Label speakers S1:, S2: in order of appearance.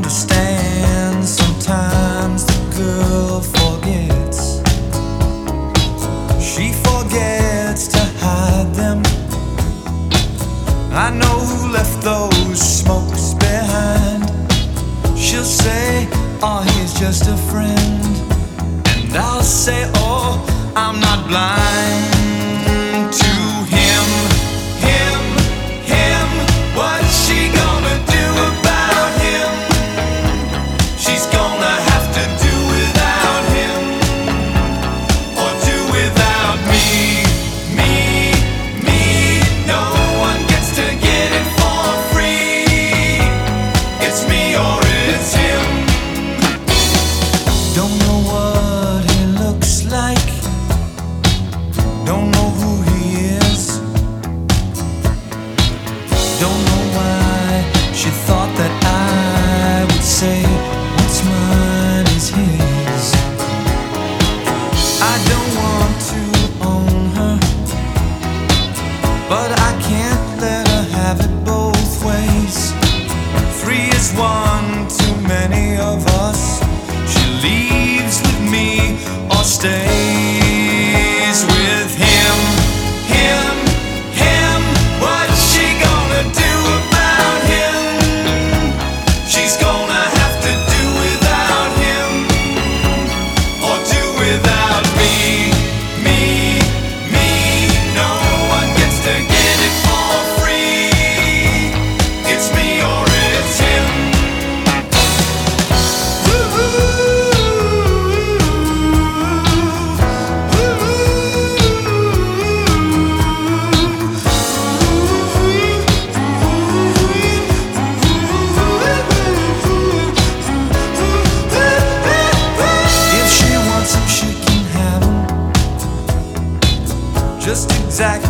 S1: understand. Sometimes the girl forgets. She forgets to hide them. I know who left those smokes behind. She'll say, oh, he's just a friend. And I'll say, oh, I'm not blind to him. What's she gonna do about him? She's gonna have to do without him, or do without me. No one gets to get it for free. It's me or it's him. Don't know what he looks like. Don't know who he is. Don't know why she thought that I would say what's mine is his. I don't want to own her, but I can't let her have it both ways. 3 is 1 too many of us. She leaves with me or stays with him. What's she gonna do about him? She's gonna have to do without him, or do without me. No one gets to get it for free. It's me or it's him. If she wants him, she can have him. Just exactly